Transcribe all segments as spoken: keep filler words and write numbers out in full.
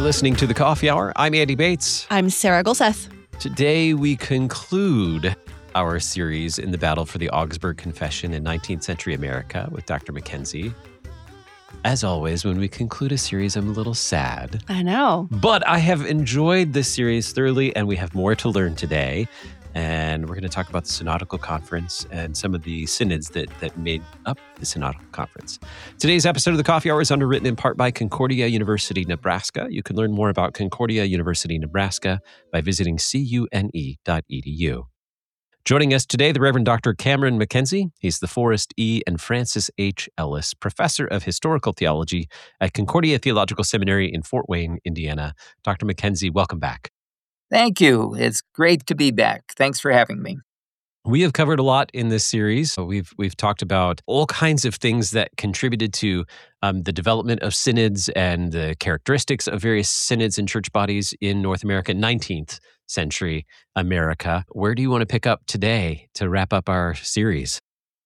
listening to The Coffee Hour. I'm Andy Bates. I'm Sarah Gulseth. Today we conclude our series in the battle for the Augsburg Confession in nineteenth century America with Doctor Mackenzie. As always, when we conclude a series, I'm a little sad. I know. But I have enjoyed this series thoroughly, and we have more to learn today. And we're going to talk about the Synodical Conference and some of the synods that, that made up the Synodical Conference. Today's episode of The Coffee Hour is underwritten in part by Concordia University, Nebraska. You can learn more about Concordia University, Nebraska by visiting C U N E dot E D U. Joining us today, the Reverend Doctor Cameron Mackenzie. He's the Forrest E. and Francis H. Ellis Professor of Historical Theology at Concordia Theological Seminary in Fort Wayne, Indiana. Doctor Mackenzie, welcome back. Thank you. It's great to be back. Thanks for having me. We have covered a lot in this series. We've we've talked about all kinds of things that contributed to um, the development of synods and the characteristics of various synods and church bodies in North America, nineteenth century America. Where do you want to pick up today to wrap up our series?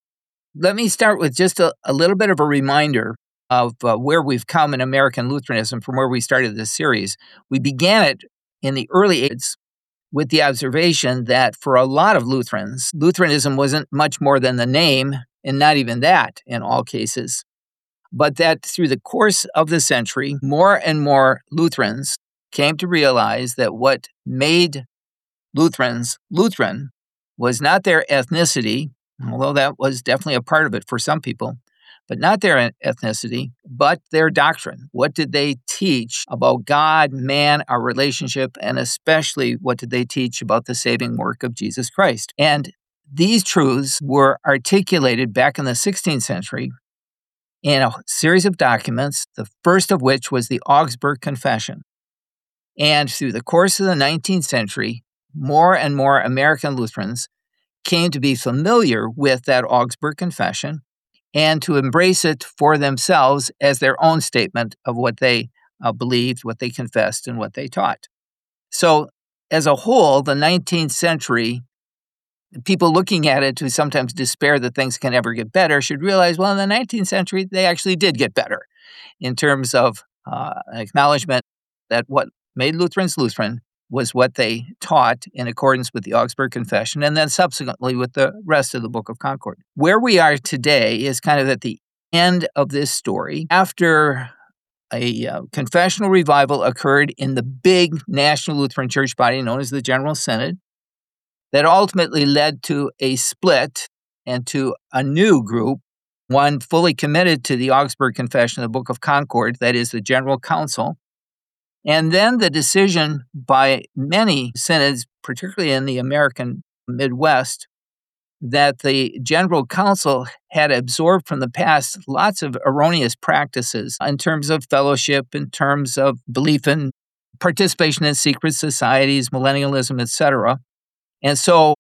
Let me start with just a, a little bit of a reminder of uh, where we've come in American Lutheranism from where we started this series. We began it in the early eighties with the observation that for a lot of Lutherans, Lutheranism wasn't much more than the name, and not even that in all cases, but that through the course of the century, more and more Lutherans came to realize that what made Lutherans Lutheran was not their ethnicity, although that was definitely a part of it for some people, but not their ethnicity, but their doctrine. What did they teach about God, man, our relationship, and especially what did they teach about the saving work of Jesus Christ? And these truths were articulated back in the sixteenth century in a series of documents, the first of which was the Augsburg Confession. And through the course of the nineteenth century, more and more American Lutherans came to be familiar with that Augsburg Confession and to embrace it for themselves as their own statement of what they uh, believed, what they confessed, and what they taught. So, as a whole, the nineteenth century, people looking at it who sometimes despair that things can ever get better should realize, well, in the nineteenth century, they actually did get better in terms of uh, acknowledgement that what made Lutherans Lutheran was what they taught in accordance with the Augsburg Confession, and then subsequently with the rest of the Book of Concord. Where we are today is kind of at the end of this story. After a uh, confessional revival occurred in the big National Lutheran Church body known as the General Synod, that ultimately led to a split and to a new group, one fully committed to the Augsburg Confession, the Book of Concord, that is the General Council. And then the decision by many synods, particularly in the American Midwest, that the General Council had absorbed from the past lots of erroneous practices in terms of fellowship, in terms of belief in participation in secret societies, millennialism, et cetera. And so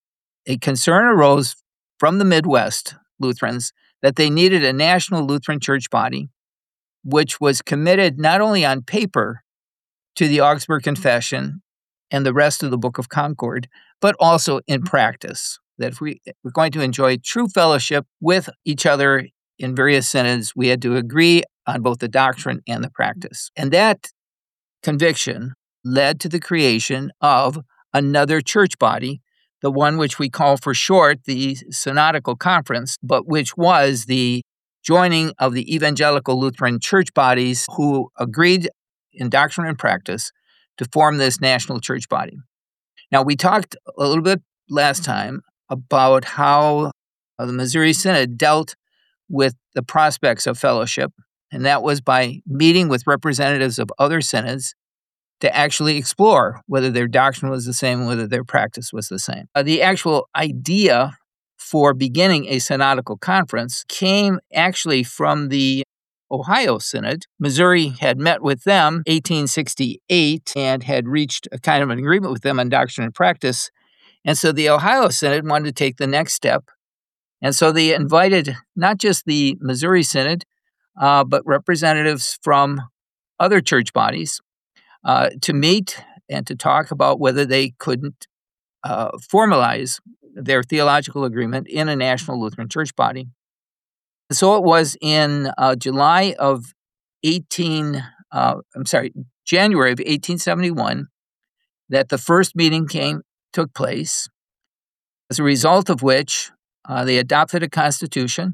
a concern arose from the Midwest Lutherans that they needed a national Lutheran church body, which was committed not only on paper to the Augsburg Confession and the rest of the Book of Concord, but also in practice, that if we, we're going to enjoy true fellowship with each other in various synods, we had to agree on both the doctrine and the practice. And that conviction led to the creation of another church body, the one which we call for short the Synodical Conference, but which was the joining of the evangelical Lutheran church bodies who agreed in doctrine and practice to form this national church body. Now, we talked a little bit last time about how uh, the Missouri Synod dealt with the prospects of fellowship, and that was by meeting with representatives of other synods to actually explore whether their doctrine was the same and whether their practice was the same. Uh, the actual idea for beginning a synodical conference came actually from the Ohio Synod. Missouri had met with them in eighteen sixty-eight and had reached a kind of an agreement with them on doctrine and practice. And so the Ohio Synod wanted to take the next step. And so they invited not just the Missouri Synod, uh, but representatives from other church bodies uh, to meet and to talk about whether they couldn't uh, formalize their theological agreement in a national Lutheran church body. So it was in uh, July of eighteen, uh, I'm sorry, January of eighteen seventy-one that the first meeting came took place, as a result of which uh, they adopted a constitution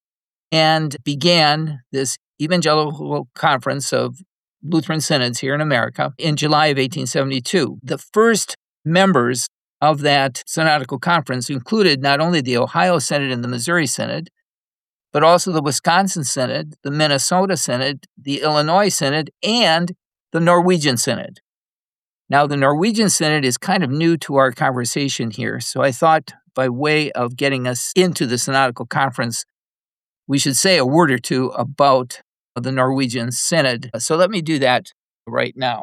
and began this evangelical conference of Lutheran synods here in America in July of eighteen seventy-two. The first members of that synodical conference included not only the Ohio Synod and the Missouri Synod, but also the Wisconsin Synod, the Minnesota Synod, the Illinois Synod, and the Norwegian Synod. Now, the Norwegian Synod is kind of new to our conversation here, so I thought by way of getting us into the synodical conference, we should say a word or two about the Norwegian Synod. So let me do that right now.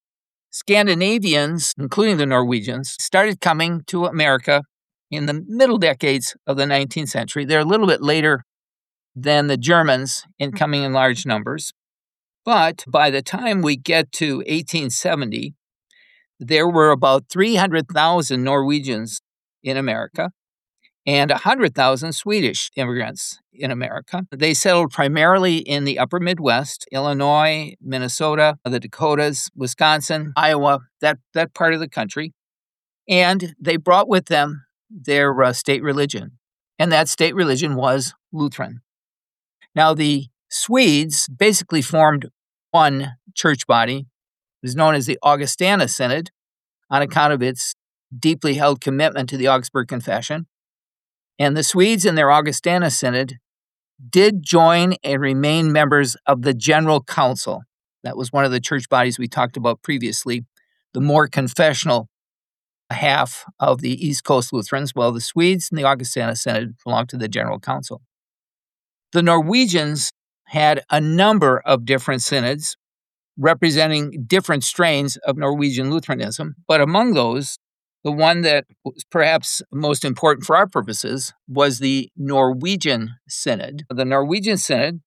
Scandinavians, including the Norwegians, started coming to America in the middle decades of the nineteenth century. They're a little bit later than the Germans in coming in large numbers. But by the time we get to eighteen seventy, there were about three hundred thousand Norwegians in America and one hundred thousand Swedish immigrants in America. They settled primarily in the upper Midwest, Illinois, Minnesota, the Dakotas, Wisconsin, Iowa, that, that part of the country. And they brought with them their uh, state religion, and that state religion was Lutheran. Now, the Swedes basically formed one church body. It was known as the Augustana Synod on account of its deeply held commitment to the Augsburg Confession. And the Swedes in their Augustana Synod did join and remain members of the General Council. That was one of the church bodies we talked about previously, the more confessional half of the East Coast Lutherans. Well, the Swedes in the Augustana Synod belonged to the General Council. The Norwegians had a number of different synods representing different strains of Norwegian Lutheranism, but among those, the one that was perhaps most important for our purposes was the Norwegian Synod. The Norwegian Synod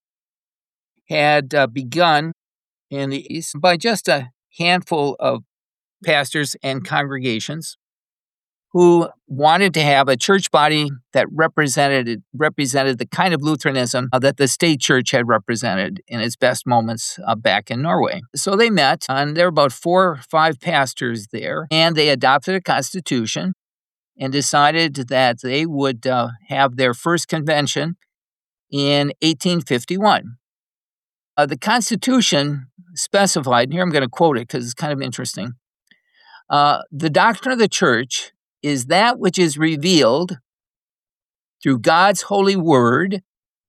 had uh, begun in the East by just a handful of pastors and congregations who wanted to have a church body that represented represented the kind of Lutheranism uh, that the state church had represented in its best moments uh, back in Norway. So they met, and there were about four or five pastors there, and they adopted a constitution and decided that they would uh, have their first convention in eighteen fifty-one. Uh, the Constitution specified, and here I'm going to quote it because it's kind of interesting, uh, the doctrine of the church is that which is revealed through God's holy word.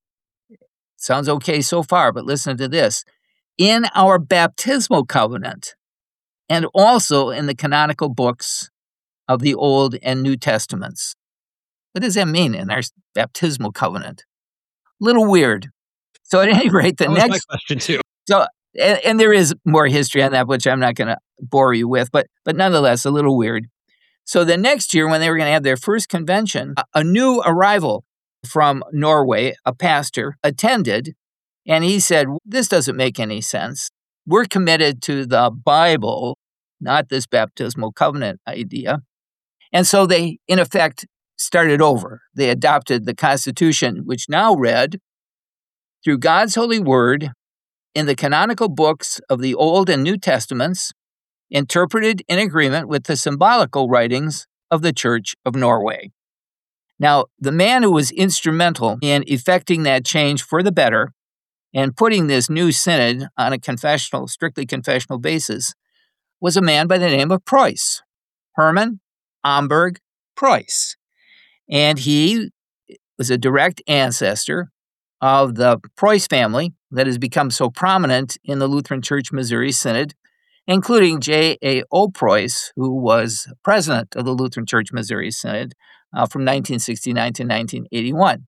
Sounds okay so far, but listen to this. In our baptismal covenant and also in the canonical books of the Old and New Testaments. What does that mean in our baptismal covenant? A little weird. So at any rate, the that was next my question too. So and, and there is more history on that, which I'm not going to bore you with, but but nonetheless, a little weird. So the next year, when they were going to have their first convention, a new arrival from Norway, a pastor, attended, and he said, this doesn't make any sense. We're committed to the Bible, not this baptismal covenant idea. And so they, in effect, started over. They adopted the Constitution, which now read, through God's holy word, in the canonical books of the Old and New Testaments, interpreted in agreement with the symbolical writings of the Church of Norway. Now, the man who was instrumental in effecting that change for the better and putting this new synod on a confessional, strictly confessional basis was a man by the name of Preuss, Hermann Amberg Preuss. And he was a direct ancestor of the Preuss family that has become so prominent in the Lutheran Church Missouri Synod, including J A O Preuss, who was president of the Lutheran Church Missouri Synod uh, from nineteen sixty-nine to nineteen eighty-one.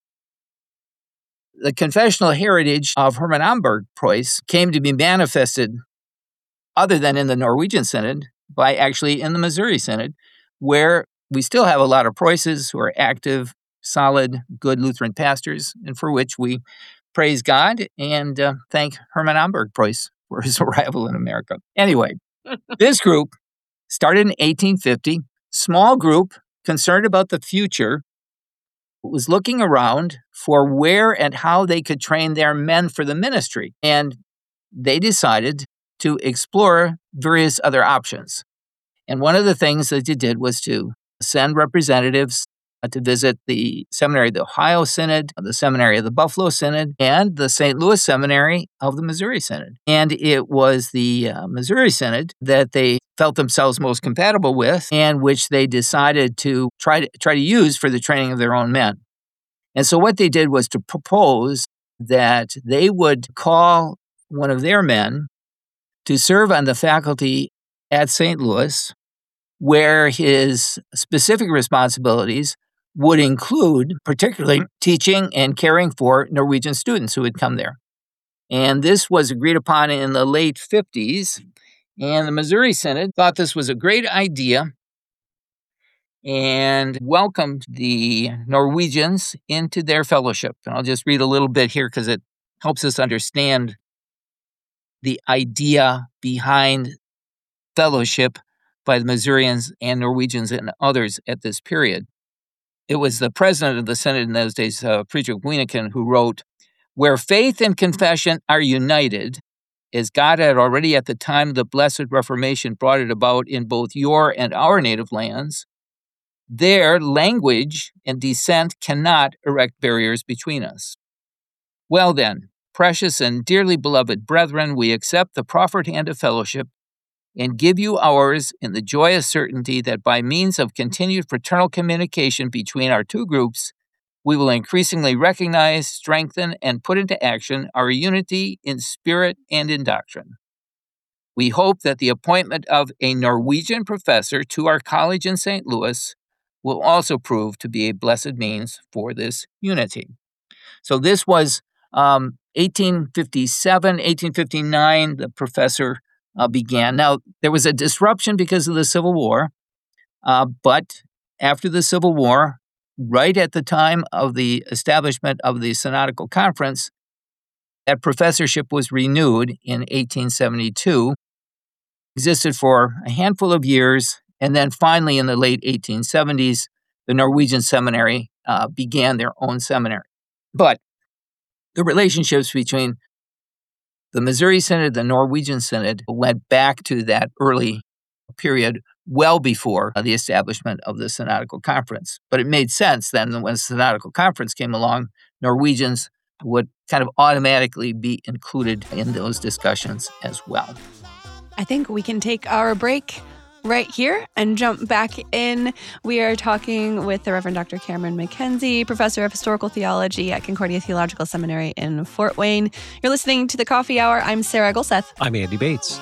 The confessional heritage of Hermann Amberg Preuss came to be manifested, other than in the Norwegian Synod, by actually in the Missouri Synod, where we still have a lot of Preusses who are active, solid, good Lutheran pastors, and for which we praise God and uh, thank Hermann Amberg Preuss for his arrival in America. Anyway, this group started in eighteen fifty, small group concerned about the future, was looking around for where and how they could train their men for the ministry. And they decided to explore various other options. And one of the things that they did was to send representatives uh, to visit the Seminary of the Ohio Synod, the Seminary of the Buffalo Synod, and the Saint Louis Seminary of the Missouri Synod. And it was the uh, Missouri Synod that they felt themselves most compatible with, and which they decided to try to try to use for the training of their own men. And so what they did was to propose that they would call one of their men to serve on the faculty at Saint Louis, where his specific responsibilities would include particularly teaching and caring for Norwegian students who would come there. And this was agreed upon in the late fifties, and the Missouri Synod thought this was a great idea and welcomed the Norwegians into their fellowship. And I'll just read a little bit here because it helps us understand the idea behind fellowship by the Missourians and Norwegians and others at this period. It was the president of the Synod in those days, uh, Preacher Wieneken, who wrote, "Where faith and confession are united, as God had already at the time of the Blessed Reformation brought it about in both your and our native lands, there language and descent cannot erect barriers between us. Well then, precious and dearly beloved brethren, we accept the proffered hand of fellowship and give you ours in the joyous certainty that by means of continued fraternal communication between our two groups, we will increasingly recognize, strengthen, and put into action our unity in spirit and in doctrine. We hope that the appointment of a Norwegian professor to our college in Saint Louis will also prove to be a blessed means for this unity." So this was um, eighteen fifty-seven, eighteen fifty-nine, the professor uh, began. Now, there was a disruption because of the Civil War, uh, but after the Civil War, right at the time of the establishment of the Synodical Conference, that professorship was renewed in eighteen seventy-two, existed for a handful of years, and then finally in the late eighteen seventies, the Norwegian Seminary uh, began their own seminary. But the relationships between the Missouri Synod, the Norwegian Synod, went back to that early period well before the establishment of the Synodical Conference. But it made sense then that when the Synodical Conference came along, Norwegians would kind of automatically be included in those discussions as well. I think we can take our break right here and jump back in. We are talking with the Reverend Doctor Cameron McKenzie, Professor of Historical Theology at Concordia Theological Seminary in Fort Wayne. You're listening to The Coffee Hour. I'm Sarah Gulseth. I'm Andy Bates.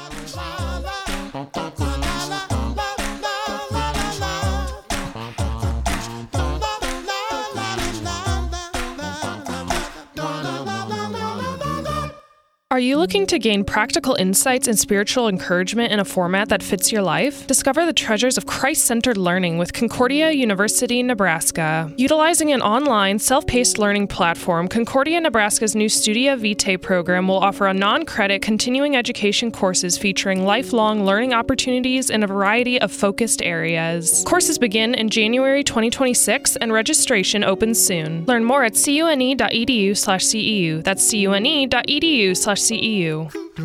Are you looking to gain practical insights and spiritual encouragement in a format that fits your life? Discover the treasures of Christ-centered learning with Concordia University, Nebraska. Utilizing an online, self-paced learning platform, Concordia Nebraska's new Studia Vitae program will offer a non-credit continuing education courses featuring lifelong learning opportunities in a variety of focused areas. Courses begin in January twenty twenty-six and registration opens soon. Learn more at cune.edu slash CEU. That's cune.edu slash C E U.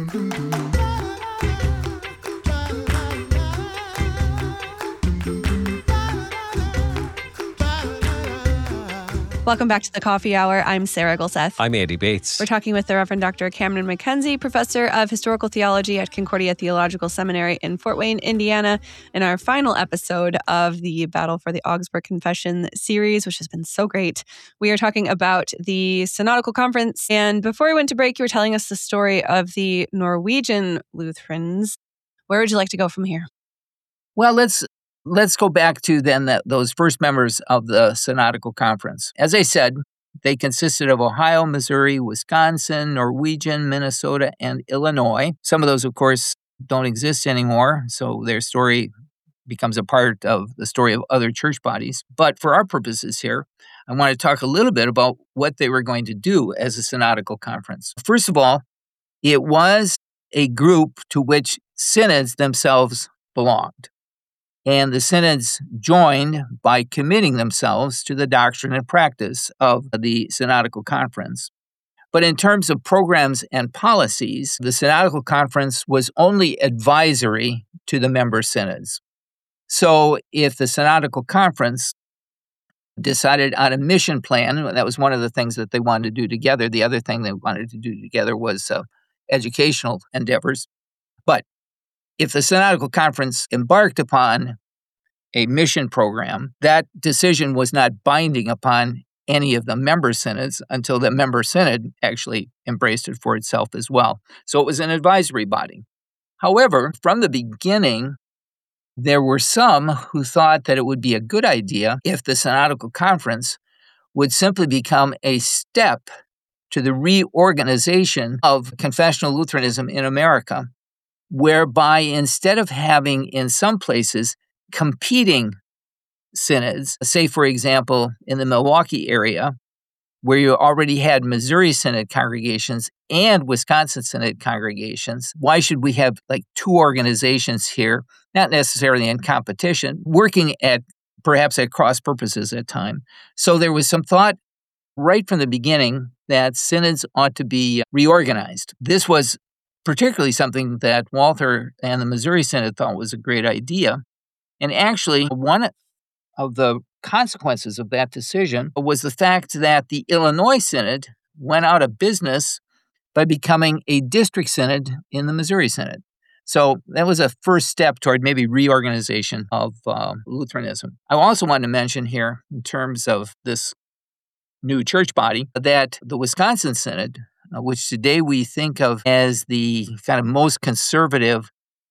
Welcome back to The Coffee Hour. I'm Sarah Gulseth. I'm Andy Bates. We're talking with the Reverend Doctor Cameron McKenzie, Professor of Historical Theology at Concordia Theological Seminary in Fort Wayne, Indiana, in our final episode of the Battle for the Augsburg Confession series, which has been so great. We are talking about the Synodical Conference. And before we went to break, you were telling us the story of the Norwegian Lutherans. Where would you like to go from here? Well, let's Let's go back to then the, those first members of the Synodical Conference. As I said, they consisted of Ohio, Missouri, Wisconsin, Norwegian, Minnesota, and Illinois. Some of those, of course, don't exist anymore, so their story becomes a part of the story of other church bodies. But for our purposes here, I want to talk a little bit about what they were going to do as a Synodical Conference. First of all, it was a group to which synods themselves belonged. And the synods joined by committing themselves to the doctrine and practice of the Synodical Conference. But in terms of programs and policies, the Synodical Conference was only advisory to the member synods. So if the Synodical Conference decided on a mission plan, that was one of the things that they wanted to do together. The other thing they wanted to do together was uh, educational endeavors. But if the Synodical Conference embarked upon a mission program, that decision was not binding upon any of the member synods until the member synod actually embraced it for itself as well. So it was an advisory body. However, from the beginning, there were some who thought that it would be a good idea if the Synodical Conference would simply become a step to the reorganization of confessional Lutheranism in America, whereby instead of having in some places competing synods, say, for example, in the Milwaukee area, where you already had Missouri Synod congregations and Wisconsin Synod congregations, why should we have like two organizations here, not necessarily in competition, working at perhaps at cross purposes at time? So there was some thought right from the beginning that synods ought to be reorganized. This was particularly something that Walther and the Missouri Synod thought was a great idea. And actually, one of the consequences of that decision was the fact that the Illinois Synod went out of business by becoming a district synod in the Missouri Synod. So that was a first step toward maybe reorganization of uh, Lutheranism. I also want to mention here, in terms of this new church body, that the Wisconsin Synod, uh, which today we think of as the kind of most conservative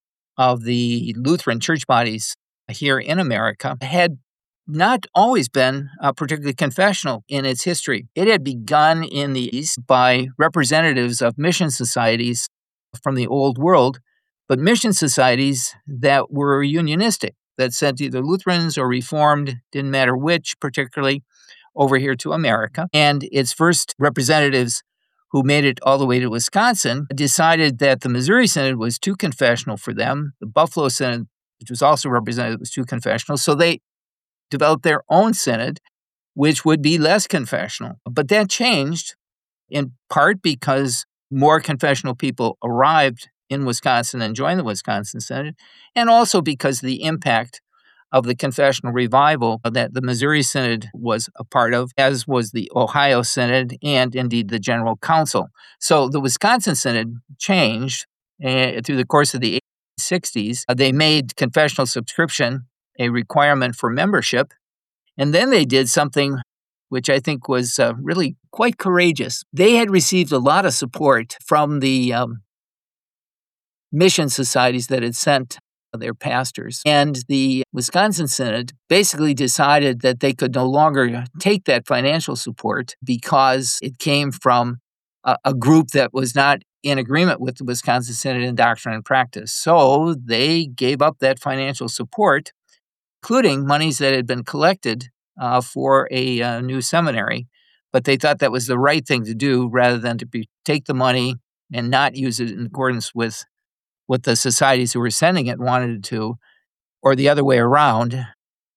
of the Lutheran church bodies here in America, had not always been uh, particularly confessional in its history. It had begun in the East by representatives of mission societies from the Old World, but mission societies that were unionistic, that sent either Lutherans or Reformed, didn't matter which, particularly over here to America. And its first representatives, who made it all the way to Wisconsin, decided that the Missouri Synod was too confessional for them. The Buffalo Synod, which was also represented, was too confessional. So they developed their own synod, which would be less confessional. But that changed in part because more confessional people arrived in Wisconsin and joined the Wisconsin Synod, and also because of the impact of the confessional revival that the Missouri Synod was a part of, as was the Ohio Synod and indeed the General Council. So the Wisconsin Synod changed uh, through the course of the eighteen sixties. Uh, they made confessional subscription a requirement for membership. And then they did something which I think was uh, really quite courageous. They had received a lot of support from the um, mission societies that had sent their pastors. And the Wisconsin Synod basically decided that they could no longer take that financial support because it came from a, a group that was not in agreement with the Wisconsin Synod in doctrine and practice. So they gave up that financial support, including monies that had been collected uh, for a uh, new seminary. But they thought that was the right thing to do rather than to be, take the money and not use it in accordance with what the societies who were sending it wanted to, or the other way around,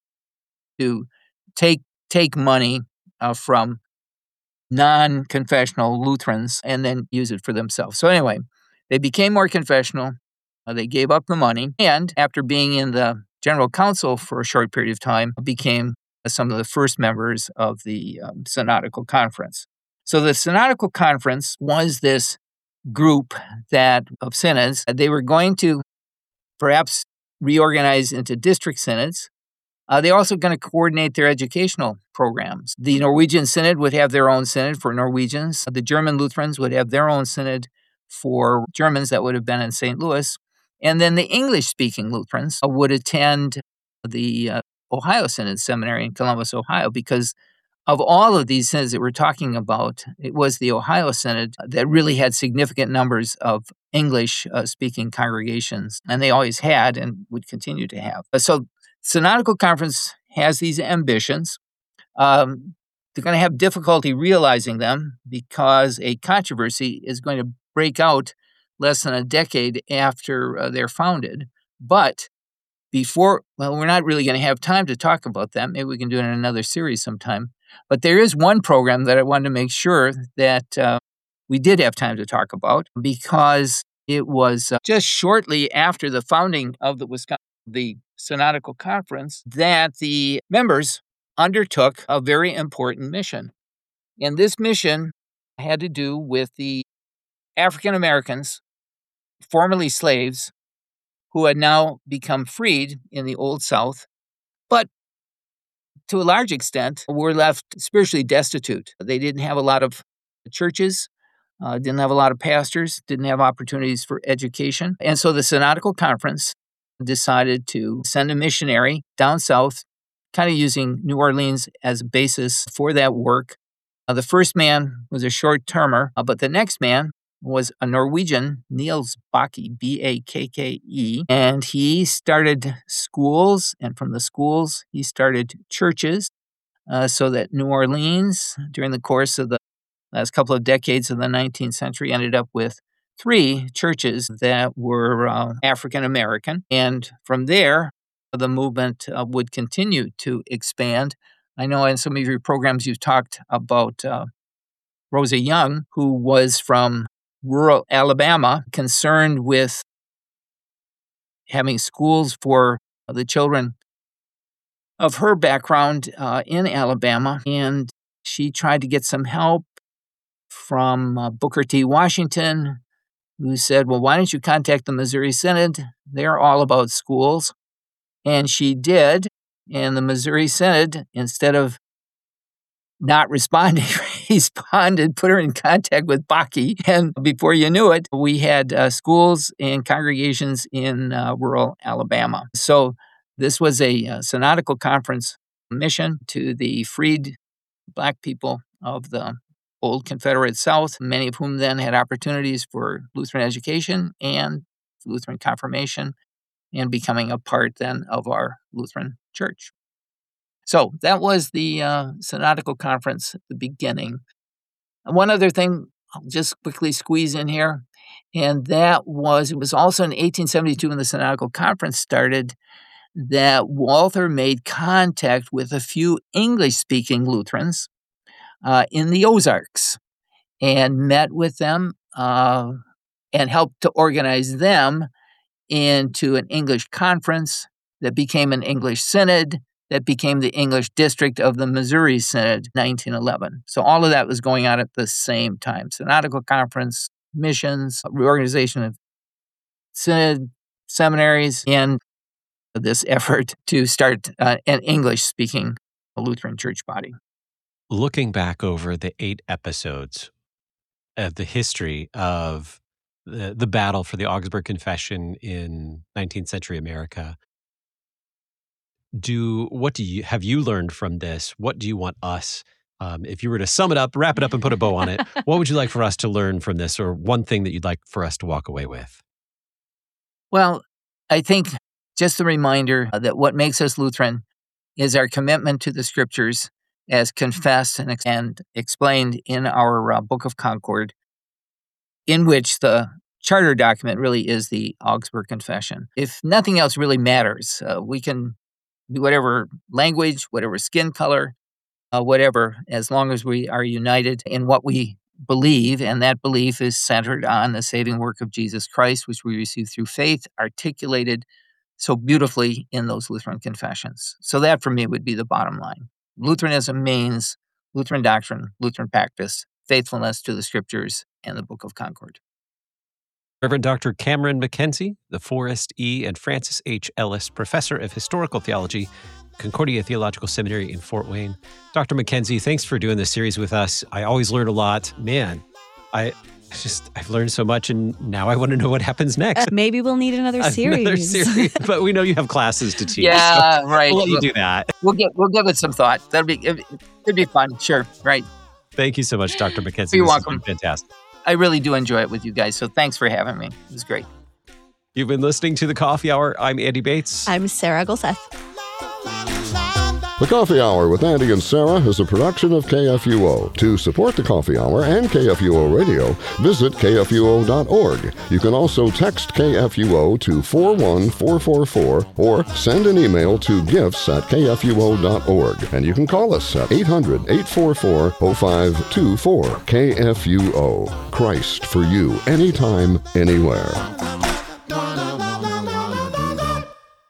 to take take money uh, from non-confessional Lutherans and then use it for themselves. So anyway, they became more confessional. Uh, they gave up the money, and after being in the General Council for a short period of time, became some of the first members of the um, Synodical Conference. So the Synodical Conference was this group that of synods. They were going to perhaps reorganize into district synods. Uh, they're also going to coordinate their educational programs. The Norwegian Synod would have their own synod for Norwegians. The German Lutherans would have their own synod for Germans that would have been in Saint Louis. And then the English-speaking Lutherans would attend the uh, Ohio Synod Seminary in Columbus, Ohio, because of all of these synods that we're talking about, it was the Ohio Synod that really had significant numbers of English-speaking congregations, and they always had and would continue to have. So Synodical Conference has these ambitions. Um, they're going to have difficulty realizing them because a controversy is going to break out less than a decade after uh, they're founded. But before, well, we're not really going to have time to talk about that. Maybe we can do it in another series sometime. But there is one program that I wanted to make sure that uh, we did have time to talk about because it was uh, just shortly after the founding of the Wisconsin, the Synodical Conference that the members undertook a very important mission. And this mission had to do with the African Americans, formerly slaves, who had now become freed in the Old South, but to a large extent were left spiritually destitute. They didn't have a lot of churches, uh, didn't have a lot of pastors, didn't have opportunities for education. And so the Synodical Conference decided to send a missionary down south, kind of using New Orleans as a basis for that work. Uh, the first man was a short-termer, uh, but the next man was a Norwegian, Niels Bakke, B A K K E, and he started schools, and from the schools, he started churches, uh, so that New Orleans, during the course of the last couple of decades of the nineteenth century, ended up with three churches that were uh, African-American, and from there, the movement uh, would continue to expand. I know in some of your programs you've talked about uh, Rosa Young, who was from rural Alabama, concerned with having schools for the children of her background uh, in Alabama. And she tried to get some help from uh, Booker T. Washington, who said, well, why don't you contact the Missouri Synod? They're all about schools. And she did. And the Missouri Synod, instead of not responding, responded, put her in contact with Bakke. And before you knew it, we had uh, schools and congregations in uh, rural Alabama. So this was a uh, Synodical Conference mission to the freed Black people of the old Confederate South, many of whom then had opportunities for Lutheran education and Lutheran confirmation and becoming a part then of our Lutheran Church. So that was the uh, Synodical Conference at the beginning. One other thing I'll just quickly squeeze in here, and that was, it was also in eighteen seventy-two when the Synodical Conference started, that Walther made contact with a few English-speaking Lutherans uh, in the Ozarks and met with them uh, and helped to organize them into an English conference that became an English synod, that became the English district of the Missouri Synod, nineteen eleven. So all of that was going on at the same time. Synodical Conference, missions, reorganization of synod, seminaries, and this effort to start uh, an English-speaking Lutheran church body. Looking back over the eight episodes of the history of the, the battle for the Augsburg Confession in nineteenth century America, do what do you have you learned from this? What do you want us, um, if you were to sum it up, wrap it up, and put a bow on it, what would you like for us to learn from this, or one thing that you'd like for us to walk away with? Well, I think just a reminder that what makes us Lutheran is our commitment to the Scriptures as confessed and, ex- and explained in our uh, Book of Concord, in which the charter document really is the Augsburg Confession. If nothing else really matters, uh, we can do whatever language, whatever skin color, uh, whatever, as long as we are united in what we believe, and that belief is centered on the saving work of Jesus Christ, which we receive through faith, articulated so beautifully in those Lutheran confessions. So that, for me, would be the bottom line. Lutheranism means Lutheran doctrine, Lutheran practice, faithfulness to the Scriptures and the Book of Concord. Reverend Doctor Cameron McKenzie, the Forrest E. and Francis H. Ellis Professor of Historical Theology, Concordia Theological Seminary in Fort Wayne. Doctor McKenzie, thanks for doing this series with us. I always learn a lot. Man, I just, I've learned so much, and now I want to know what happens next. Uh, maybe we'll need another series. Another series, but we know you have classes to teach. Yeah, so right. We'll let you do that. We'll get we'll give it some thought. That'll be it, it'd be fun. Sure, right. Thank you so much, Doctor McKenzie. You're this welcome. Has been fantastic. I really do enjoy it with you guys, so thanks for having me. It was great. You've been listening to The Coffee Hour. I'm Andy Bates. I'm Sarah Golseth. The Coffee Hour with Andy and Sarah is a production of K F U O. To support the Coffee Hour and K F U O Radio, visit K F U O dot org. You can also text K F U O to four one four four four or send an email to gifts at K F U O dot org. And you can call us at eight hundred, eight four four, oh five two four. K F U O. Christ for you, anytime, anywhere.